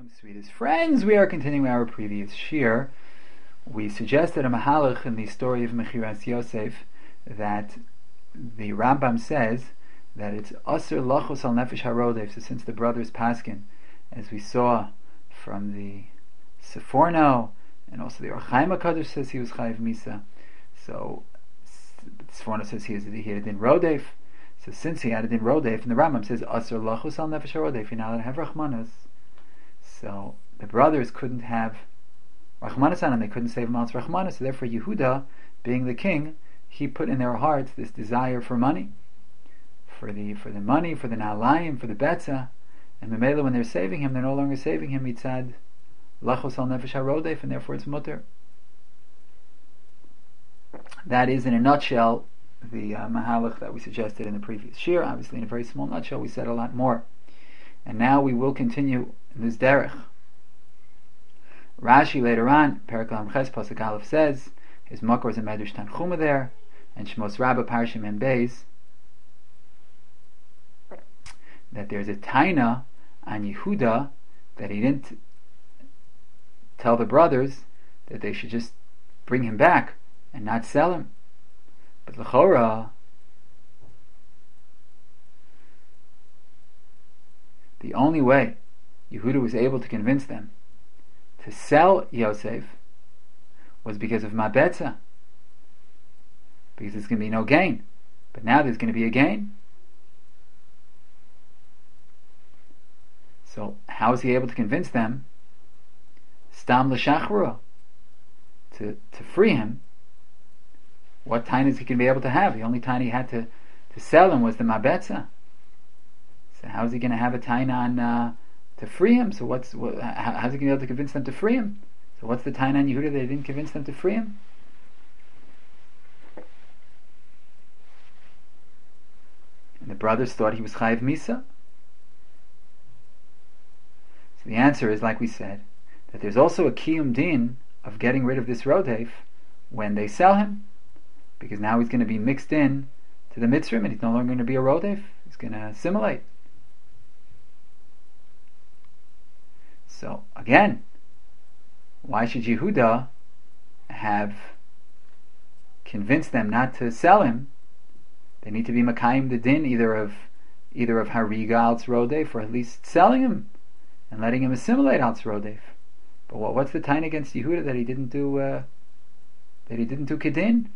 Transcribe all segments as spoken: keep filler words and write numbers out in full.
Welcome, sweetest friends. We are continuing our previous shir. We suggested a mahalach in the story of Mechiras Yosef that the Rambam says that it's Asr Lachos al Nefesh HaRodef. So since the brothers paskin, as we saw from the Seforno, and also the Or Chaim HaKadosh says he was Chayiv Misa. So Seforno says he, is, he had a din Rodef. So since he had a din Rodef, and the Rambam says Asr Lachos al Nefesh HaRodef, you're not allowed to have Rachmanas. So the brothers couldn't have Rachmanas on him, they couldn't save him out Rachmanas, so therefore Yehuda, being the king, he put in their hearts this desire for money. For the for the money, for the Na'alayim, for the Betzah, and the Mela, when they're saving him, they're no longer saving him mitzad Lachos al Nefesh HaRodef, and therefore it's mutter. That is, in a nutshell, the uh, mahalach that we suggested in the previous shir. Obviously, in a very small nutshell, we said a lot more. And now we will continue in this derech. Rashi later on, Perek Lam Ches Pasuk Aleph says, his makor is a Medrash Tanchuma there, and Shmos Rabbah Parshim and Beis, that there's a taina on Yehuda that he didn't tell the brothers that they should just bring him back and not sell him. But l'chora, the only way Yehuda was able to convince them to sell Yosef was because of Mabetza, because there's going to be no gain. But now there's going to be a gain. So how is he able to convince them Stam l'shachrua, to to free him? What time is he going to be able to have? The only time he had to, to sell him was the Mabetza. So how is he going to have a time on uh, to free him? So what's what, how, how's he going to be able to convince them to free him? So what's the time on Yehuda that they didn't convince them to free him? And the brothers thought he was Chayiv Misa. So the answer is, like we said, that there's also a Kiyum Din of getting rid of this Rodef when they sell him, because now he's going to be mixed in to the Mitzrim and he's no longer going to be a Rodef. He's going to assimilate. So again, why should Yehuda have convinced them not to sell him? They need to be Makayim the din either of either of Hariga al Rodef, or at least selling him and letting him assimilate al Rodef. But what, what's the time against Yehuda that he didn't do uh, that he didn't do Kedin?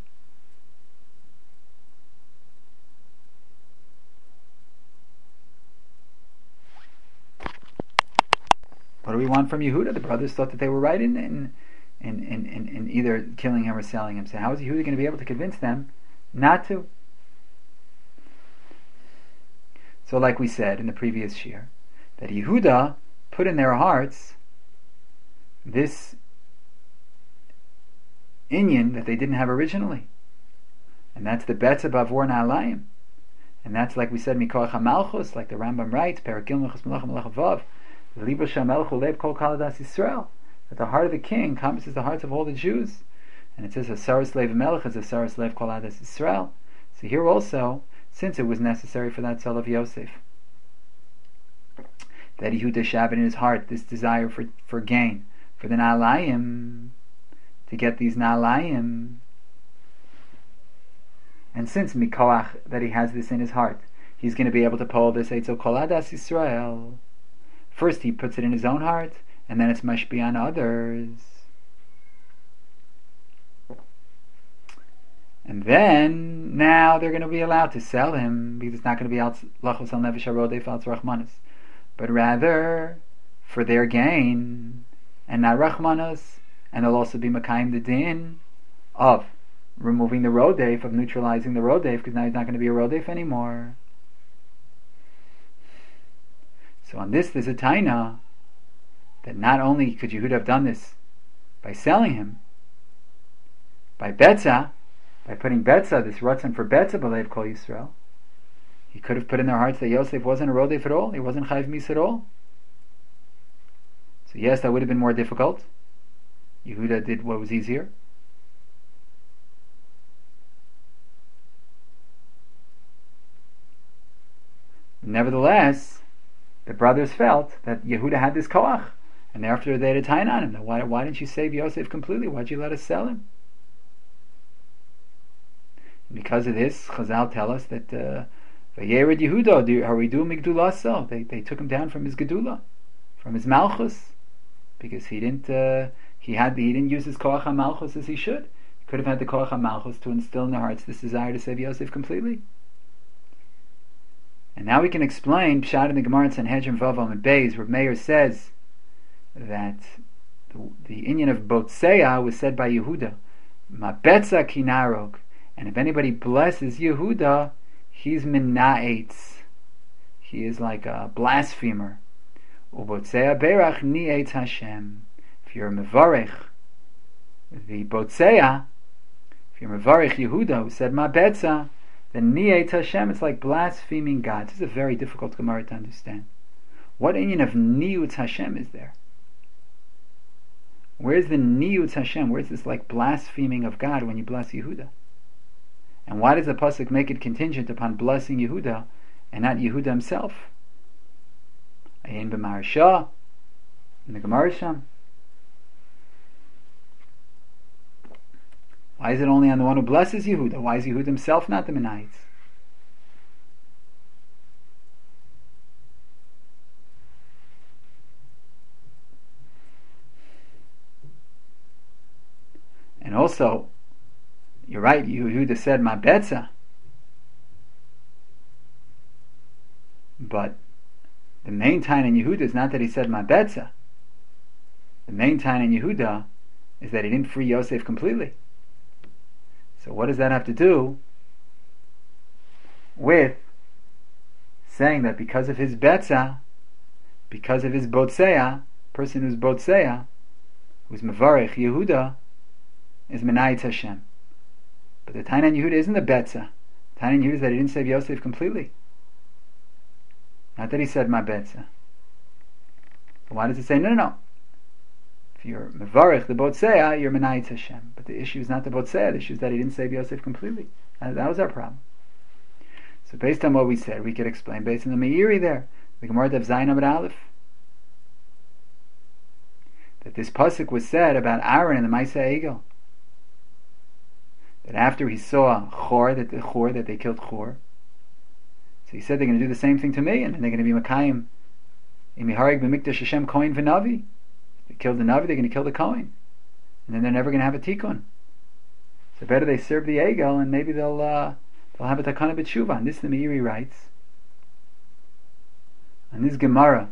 What do we want from Yehuda? The brothers thought that they were right in in, in, in, in, in either killing him or selling him. So how is Yehuda going to be able to convince them not to? So like we said in the previous shir, that Yehuda put in their hearts this inyan that they didn't have originally. And that's the Betzah Bavor Na'alayim. And that's, like we said, Mikoach HaMalchus, like the Rambam writes, Perek Gimel Melech Melech Vav, that the heart of the king encompasses the hearts of all the Jews, and it says Hasaras Lev Melech is Hasaras Lev Kol Adas Yisrael. So here also, since it was necessary for that soul of Yosef, that Yehuda Shabbat in his heart this desire for, for gain, for the Na'alayim, to get these Na'alayim, and since Mikoach that he has this in his heart, he's going to be able to pull this Eitzel Kol Adas Yisrael. First he puts it in his own heart, and then it's mashpi on others. And then, now they're going to be allowed to sell him, because it's not going to be Lachos al Nefesh HaRodef al Rachmanas, but rather for their gain, and not Rachmanas, and they'll also be Makayim the Din of removing the Rodef, of neutralizing the Rodef, because now he's not going to be a Rodef anymore. So on this, there's a taina that not only could Yehuda have done this by selling him, by Betzah, by putting Betzah, this Ratzon for Betzah, B'Leiv Kol Yisrael, he could have put in their hearts that Yosef wasn't a Rodef at all, he wasn't Chayiv Mis at all. So yes, that would have been more difficult. Yehuda did what was easier. Nevertheless, the brothers felt that Yehuda had this koach, And thereafter they had a tie on him. Now, why, why didn't you save Yosef completely? Why'd you let us sell him? And because of this, Chazal tell us that Vayered Yehuda Haridu Migdulaso. They they took him down from his Gedula, from his Malchus, because he didn't uh, he had he didn't use his Koach HaMalchus as he should. He could have had the Koach HaMalchus to instill in their hearts this desire to save Yosef completely. And now we can explain Pshat in the Gemara in Sanhedrin Vavam and Beis, where Meir says that the, the Inyan of Botseah was said by Yehuda, Mabetza Kinarog, and if anybody blesses Yehuda, he's Mina'etz. He is like a blasphemer. Ubotseah Berach Ni'etz Hashem. If you're a Mevarech, the Botseah, if you're Mevarech Yehuda, who said Mabetza, then Ni'etz Hashem, it's like blaspheming God. This is a very difficult Gemara to understand. What inyan of Ni'utz Hashem is there? Where's the Ni'utz Hashem? Where's this like blaspheming of God when you bless Yehuda? And why does the pasuk make it contingent upon blessing Yehuda and not Yehuda himself? Ayin b'Maharsha in the Gemara Sham. Why is it only on the one who blesses Yehuda? Why is Yehuda himself not the Menaites? And also, you're right, Yehuda said Mabetza, but the main time in Yehuda is not that he said Mabetza. The main time in Yehuda is that he didn't free Yosef completely. So what does that have to do with saying that because of his Betza, because of his Botseah, person who's Botseah, who's Mevarech Yehuda, is Menayitz Hashem? But the Tainan Yehuda isn't the Betza. The Tainan Yehuda is that he didn't save Yosef completely. Not that he said my Betza. But why does it say no, no, no? If you're Mevarech the Botseah, you're Menayitz Hashem. But the issue is not the Botseah. The issue is that he didn't save Yosef completely. That, that was our problem. So based on what we said, we could explain based on the Meiri there, the Gemara of Zayin Amud Aleph, that this pasuk was said about Aaron and the Maisa Egel. That after he saw Chor, that the Chor, that they killed Chor, so he said they're going to do the same thing to me, and they're going to be Makayim Imiharig b'Mikdash Hashem Kohen v'Navi. They killed the Navi, they're going to kill the Kohen, and then they're never going to have a Tikkun. So better they serve the Egel, and maybe they'll uh, they'll have a Takana B'Tshuva. And this the Meiri writes, and this Gemara,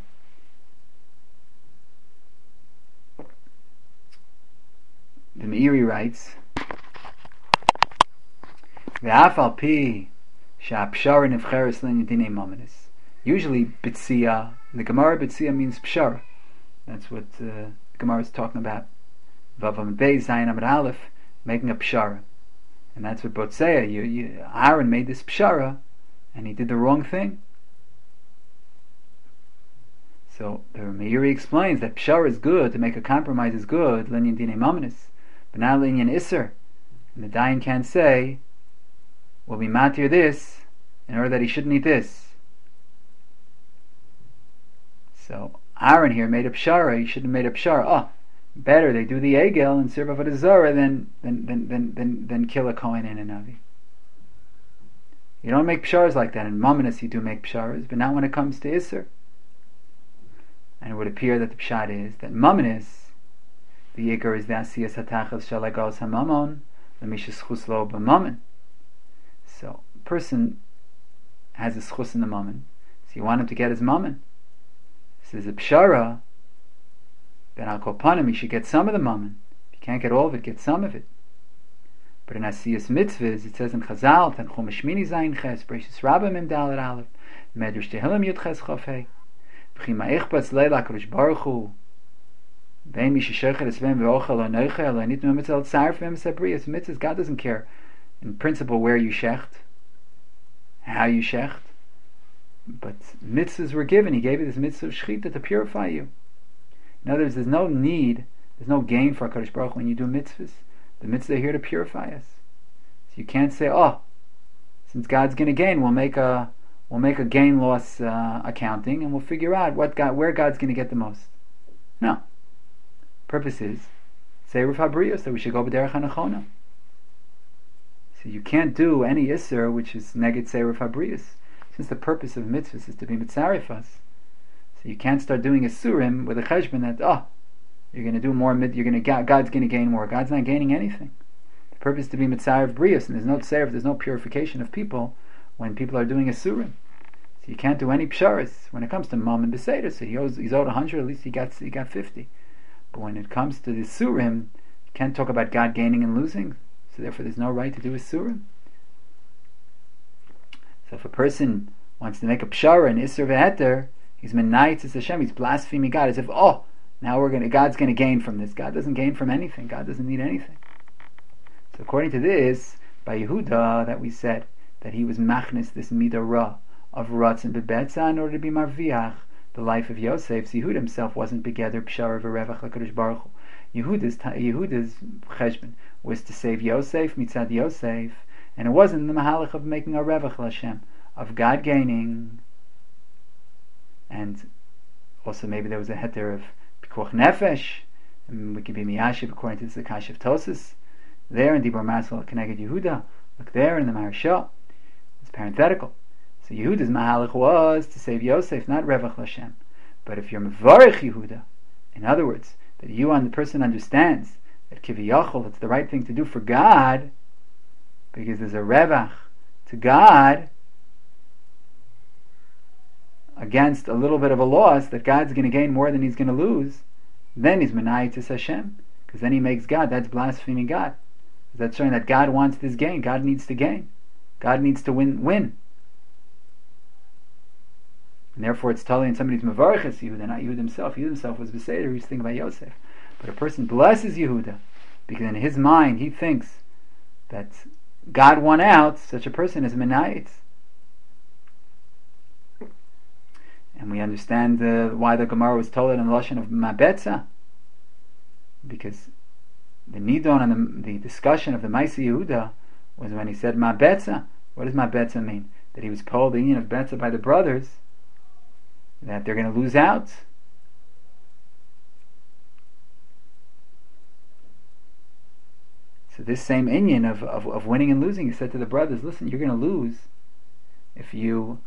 the Meiri writes, Ve'afal pi she'apshara nivcheres l'nedinei mamanis. Usually B'tzia, the Gemara B'tzia means pshara. That's what uh, the Gemara is talking about. Vavam Beis Zayin Amud Aleph, making a pshara, and that's what Botseah. You, you, Aaron made this pshara, and he did the wrong thing. So the Meiri explains that pshara is good, to make a compromise is good, linyan dinei mamanis, but not linyan iser. And the Dayan can't say, "Well, we matir this in order that he shouldn't eat this." So Aaron here made a pshara. He shouldn't have made a pshara. Oh, better they do the egel and serve avodah zarah than than than than than, than kill a kohen and a navi. You don't make psharas like that. In mamanis you do make psharas, but not when it comes to iser. And it would appear that the pshat is that mamanis, the yikar is the asiyas hatachas shalagos hamamon, the mishas chuslo b'mammon. So a person has a schus in the mammon, so you want him to get his mammon. This is a pshara, then al kopanim, he should get some of the mammon. If you can't get all of it, get some of it. But in Asiyas Mitzvahs, it says in Chazal, Tanchum Shmini Zayin Ches, Bereshis Rabbah Mem Dalet Aleph, Medrash Tehillim Yud Ches Chof Hei, B'chima Eichbatz Leila HaKadosh Baruch Hu, Vein Mi Sheshechet Esvem Ve'ochel Lo Noichel, Lo Nitnu Mitzvah Tzar Fem Sabriyas. Mitzvahs, God doesn't care, in principle, where you shecht, how you shecht, but mitzvahs were given. He gave you this mitzvah of shechita to purify you. In other words, there's no need, there's no gain for HaKadosh Baruch Hu when you do mitzvahs. The mitzvahs are here to purify us. So you can't say, oh, since God's going to gain, we'll make a we'll make a gain loss uh, accounting, and we'll figure out what God, where God's going to get the most. No, Purpose is Seiruf Habriyos, that we should go b'derech hanachona. So you can't do any Isser which is neged Seiruf Habriyos, since the purpose of mitzvahs is to be mitzaref us. So you can't start doing Isurim with a cheshbon that, oh, you're going to do more, you're going to, God's going to gain more. God's not gaining anything. The purpose is to be mitzaref Brios, and there's no tseiref, there's no purification of people when people are doing Isurim. So you can't do any psharas when it comes to Mom and Beseder. So he owes, he's owed one hundred, at least he got, he got fifty. But when it comes to the Isurim, you can't talk about God gaining and losing. So therefore there's no right to do Isurim. So if a person wants to make a pshara and Isser v'heter, he's menayitz Hashem, he's blaspheming God, as if, oh, now we're gonna, God's going to gain from this. God doesn't gain from anything. God doesn't need anything. So according to this, by Yehuda, that we said, that he was machnis, this midah ra, of Ratz and Bebetza, in order to be marviach, the life of Yosef. So Yehuda himself wasn't begeder pshara v'revach l'kadosh baruch hu. Yehuda's, Yehuda's cheshbon was to save Yosef, mitzad Yosef, and it wasn't the mahalach of making a revach l'Hashem, of God gaining, and also maybe there was a heter of pikuach nefesh, and we could be miyashiv according to the Kashiv Tosis, there in Dibur Masal Keneged Yehuda, look there in the Maharsha, it's parenthetical. So Yehuda's mahalach was to save Yosef, not revach l'Hashem. But if you're mevarich Yehuda, in other words, that you and the person understands that kiviyachol, it's the right thing to do for God, because there's a revach to God against a little bit of a loss, that God's going to gain more than he's going to lose, then he's menayitz Hashem, because then he makes God, that's blaspheming God. That's showing that God wants this gain. God needs to gain. God needs to win. Win. And therefore it's telling somebody's mevarches Yehuda, not Yehuda himself. Yehuda himself was beseder, he's thinking about Yosef. But a person blesses Yehuda, because in his mind he thinks that God won out, such a person is menayitz. And we understand uh, why the Gemara was told in the lashon of mabetza, because the nidon and the, the discussion of the Maisi Yehuda was when he said mabetza. What does mabetza mean? That he was told the union of betza by the brothers, that they're going to lose out. So this same inyan of, of, of winning and losing, he said to the brothers, listen, you're going to lose if you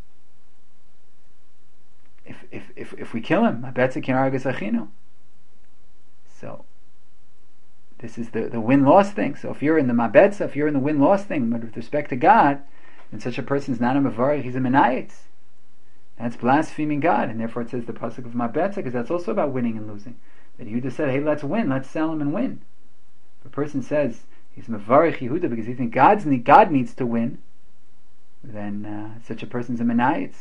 if if if, if we kill him. So this is the, the win-loss thing. So if you're in the mabetza, if you're in the win-loss thing, but with respect to God, then such a person is not a mavarich, he's a menayitz. That's blaspheming God, and therefore it says the pasuk of mabetza, because that's also about winning and losing. That Yehuda said, hey, let's win, let's sell him and win. If a person says he's mavarich Yehuda because he thinks God's need, God needs to win, then uh, such a person's a menayitz.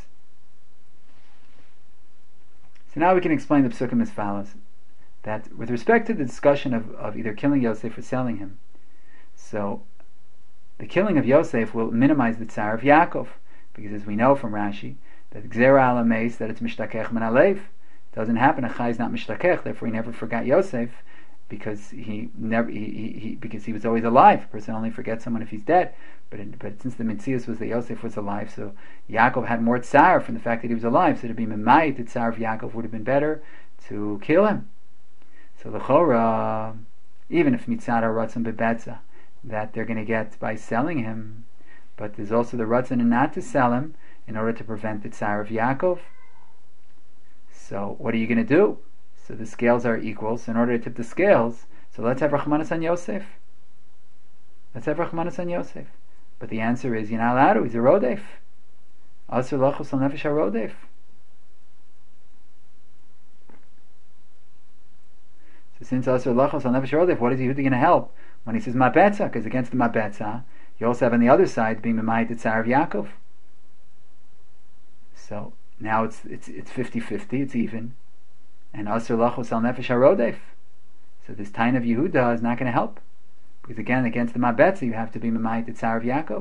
So now we can explain the psukim as follows. That with respect to the discussion of, of either killing Yosef or selling him, so the killing of Yosef will minimize the tsar of Yaakov, because as we know from Rashi, that Gzera ala meis, that it's mishtakech min alev, doesn't happen. A chai is not mishtakech, therefore he never forgot Yosef, because he never he, he, he because he was always alive. A person only forgets someone if he's dead. But in, but since the mitzias was that Yosef was alive, so Yaakov had more tsar from the fact that he was alive. So to be memayit the tsar of Yaakov would have been better to kill him. So the chora, even if mitzad or ratzon bebetza, that they're going to get by selling him, but there's also the ratzon and not to sell him in order to prevent the tsar of Yaakov. So what are you going to do? So the scales are equal. So in order to tip the scales, so let's have Rachmanas on Yosef. Let's have Rachmanas on Yosef. But the answer is, you're not allowed to. He's a rodef. Asur lachos al nefesh ha-rodef. So since Asur lachos al nefesh ha-rodef, what is Yehuda going to help when he says mabetza? Because against the mabetza, you also have on the other side being memayit the tsar of Yaakov. So now it's it's it's fifty-fifty, it's even. And Asur lachos al nefesh ha-rodef. So this tain of Yehuda is not going to help. Because again, against the mabetza, you have to be memayit the tsar of Yaakov.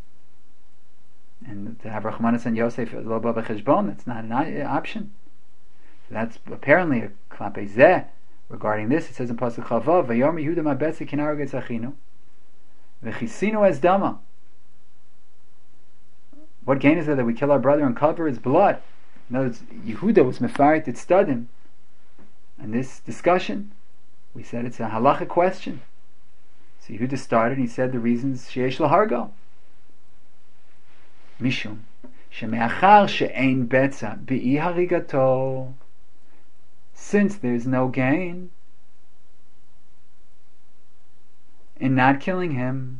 And to have Rachmanas and Yosef lo ba b'cheshbon, that's not an option. So that's apparently a klape zeh. Regarding this, it says in Pasuk Chavav, Vayom Yehuda mabetza kinarog etz achinu, v'chisinu es dama. What gain is there that we kill our brother and cover his blood? In other words, Yehuda was mefarit et stadim. And this discussion, We said it's a halachic question. So Yehuda started and he said the reasons sheyesh lahargo. Mishum shemeachar she'ein betza bi'i harigato. Since there's no gain in not killing him,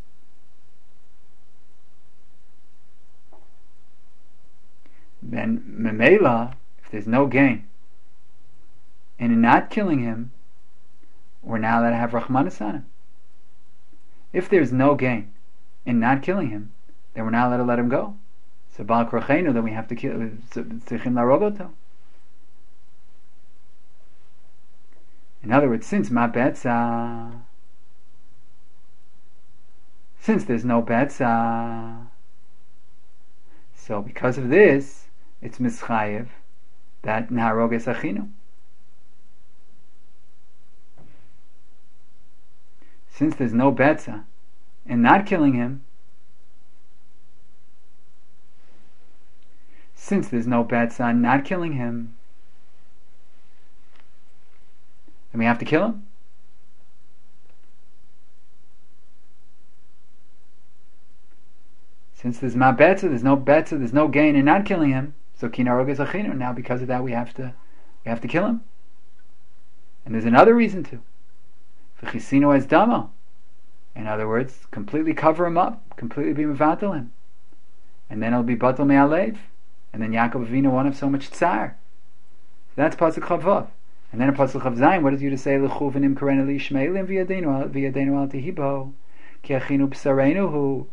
then memela, if there's no gain in not killing him, we're now allowed to have rachmanis on him. If there's no gain in not killing him, then we're not allowed to let him go. So bal krochenu, then we have to kill. Tzrichim larogoto. In other words, since ma betza, since there's no betza, so because of this, it's mischayev that naharog es achinu. Since there's no betza in not killing him, since there's no betza in not killing him, then we have to kill him. Since there's ma betza, there's no betza, there's no gain in not killing him, so kinarog es achinu. Now because of that, we have to we have to kill him. And there's another reason to. V'chisino es damo. In other words, completely cover him up, completely be mevatel him, and then it'll be batel me'alev, and then Yaakov Avinu won't have so much tsar. So that's pasuk chavav, and then in pasuk chav zayin, what does you to say? L'chu v'nim karen li Yishmaelim v'yadeinu v'yadeinu al tehibo ki achinu b'sareinu hu.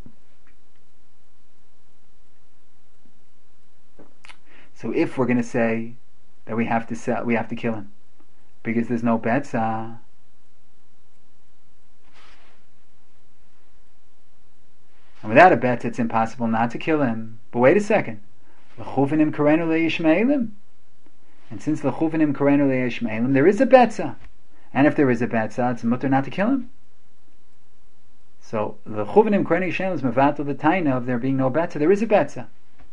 So if we're going to say that we have to sell, we have to kill him because there's no betza. And without a bet, it's impossible not to kill him. But wait a second. L'chuvinim karenu le'yishmaelim. And since l'chuvinim karenu le'yishmaelim, there is a betza. And if there is a betza, it's mutter not to kill him. So, l'chuvinim karenu le'yishmaelim is mevatel the taina of there being no betza. There is a betza.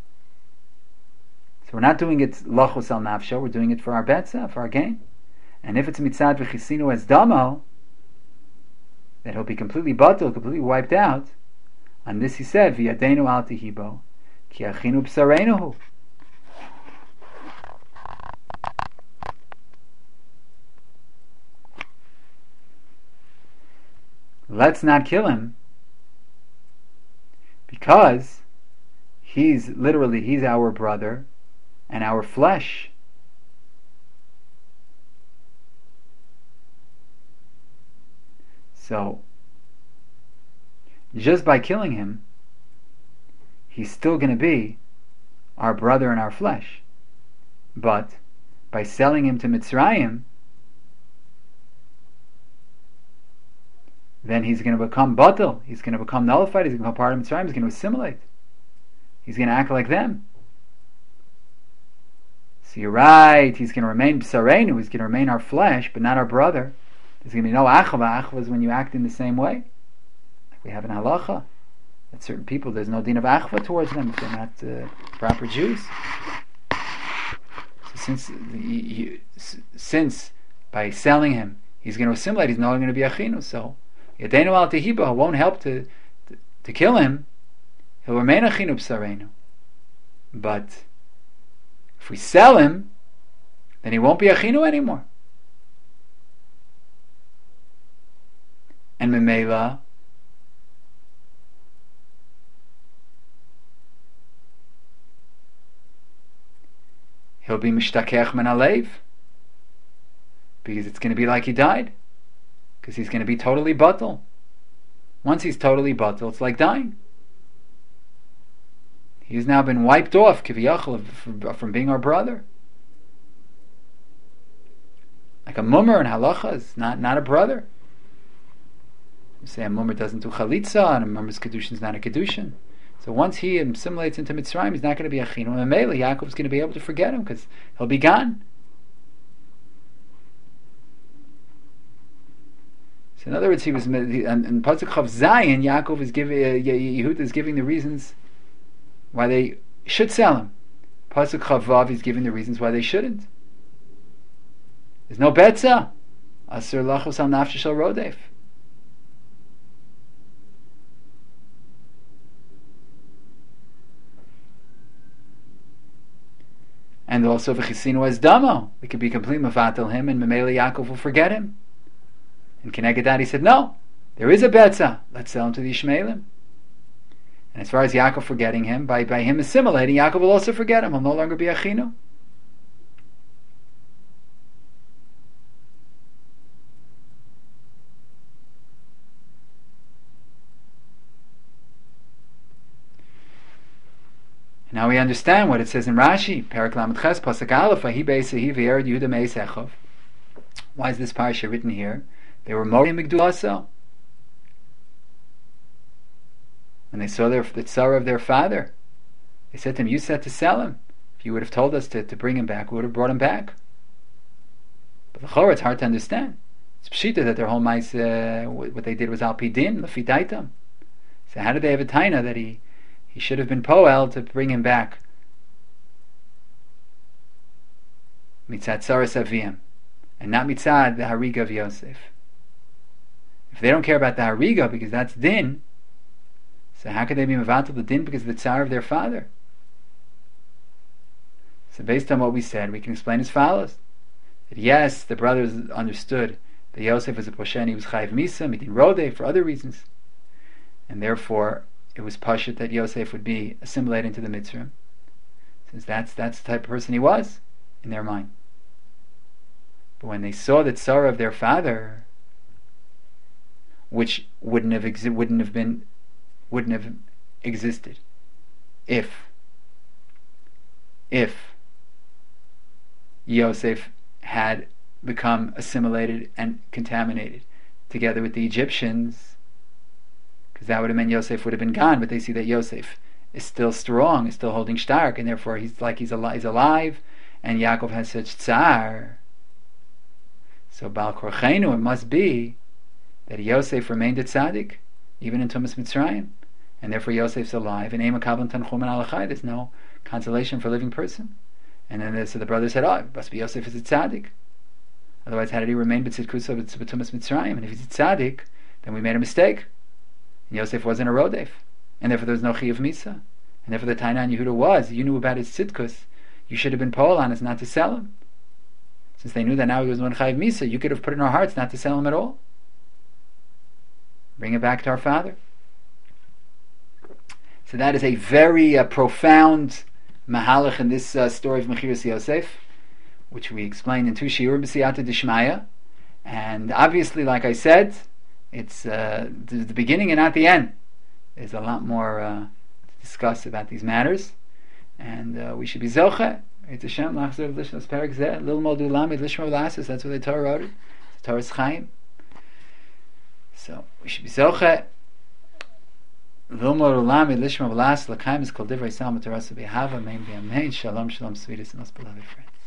So we're not doing it lachos al nafsho, we're doing it for our betza, for our gain. And if it's mitzad v'chisinu as damo, that he'll be completely batel, completely wiped out. On this he said, "V'yadeinu al tehibo, ki achinu b'sareinu." Let's not kill him, because he's literally he's our brother and our flesh. So, just by killing him, he's still going to be our brother in our flesh. But by selling him to Mitzrayim, then he's going to become batel. He's going to become nullified. He's going to become part of Mitzrayim. He's going to assimilate. He's going to act like them. So you're right. He's going to remain b'sareinu. He's going to remain our flesh, but not our brother. There's going to be no achava. Achava is when you act in the same way. We have an halacha that certain people, there's no din of achva towards them if they're not uh, proper Jews. So since he, he, since by selling him he's going to assimilate, he's no longer going to be achinu. So yadeinu al tehiba won't help to, to to kill him. He'll remain achinu b'sareinu. But if we sell him, then he won't be achinu anymore. And memela, he'll be mishtakech min alev, because it's going to be like he died, because he's going to be totally batel. Once he's totally batel, it's like dying. He's now been wiped off, kiviyachol, from, from being our brother. Like a mummer in halacha is not, not a brother. You say a mummer doesn't do chalitza, and a mummer's kedushin is not a kedushin. So once he assimilates into Mitzrayim, he's not going to be achinu. And Mele, Yaakov's going to be able to forget him because he'll be gone. So in other words, he was in Pasuk Chav Zayin. Yaakov is giving, uh, Yehuda is giving the reasons why they should sell him. Pasuk Chav Vav is giving the reasons why they shouldn't. There's no betza. Asur lachos al nafshe shel rodef. And also v'chisinu as damo. We could be complete mevatel him, and Memele Yaakov will forget him. And Keneged that he said, no, there is a betza. Let's sell him to the Ishmaelim. And as far as Yaakov forgetting him, by, by him assimilating, Yaakov will also forget him. He'll no longer be Achinu. Now we understand what it says in Rashi, Perak Lamed Ches, Pasuk Aleph, Vahi Beisahi V'Yered Yehuda Meis Echov. Why is this parsha written here? They were Morim Migdulasa. When they saw their, the tzara of their father, they said to him, you said to sell him. If you would have told us to, to bring him back, we would have brought him back. But the Chorah, it's hard to understand. It's pshita that their whole mice, uh, what they did was al pidin, lefi daitam. So how did they have a taina that he He should have been poel to bring him back? Mitzad Saras Aviyim, and not mitzad the Hariga of Yosef. If they don't care about the Hariga because that's din, so how could they be mevatel the din because of the tsar of their father? So based on what we said, we can explain as follows: that yes, the brothers understood that Yosef was a posher and he was chayiv misa, midin rodeh for other reasons, and therefore it was pashut that Yosef would be assimilated into the Mitzrayim, since that's that's the type of person he was in their mind. But when they saw the tzara of their father, which wouldn't have exi- wouldn't have been wouldn't have existed if if Yosef had become assimilated and contaminated together with the Egyptians, because that would have meant Yosef would have been gone. But they see that Yosef is still strong, is still holding stark, and therefore he's like he's, al- he's alive, and Yaakov has such tsar. So Bal Korchenu, it must be that Yosef remained a tzaddik, even in Tumas Mitzrayim, and therefore Yosef's alive. And Ema Kablan Tanchum and Alachai, there's no consolation for a living person. And then so the brother said, oh, it must be Yosef is a tzaddik. Otherwise, how did he remain b'tzidkusa b'tumas Mitzrayim? And if he's a tzaddik, then we made a mistake. And Yosef wasn't a rodef, and therefore there was no chiyuv misa, and therefore the taina on Yehuda was, you knew about his tzidkus, you should have been poel on us not to sell him. Since they knew that now he was one chayiv misa, you could have put in our hearts not to sell him at all. Bring it back to our father. So that is a very uh, profound mahalach in this uh, story of Mechiras Yosef, which we explained in two shiurim b'siyata d'shmaya, and obviously, like I said, it's uh, the, the beginning and not the end. There's a lot more uh, to discuss about these matters, and uh, we should be zoche. It's Hashem lachzer l'shnas perik zeh lil modu lamid lishma v'lasis. That's what the Torah wrote it. The Torah's chaim. So we should be zoche. Lil modu lamid lishma v'lasis l'kaim is called divrei salma torah behava. Amen. Amen. Shalom, shalom, sweetest and most beloved friend.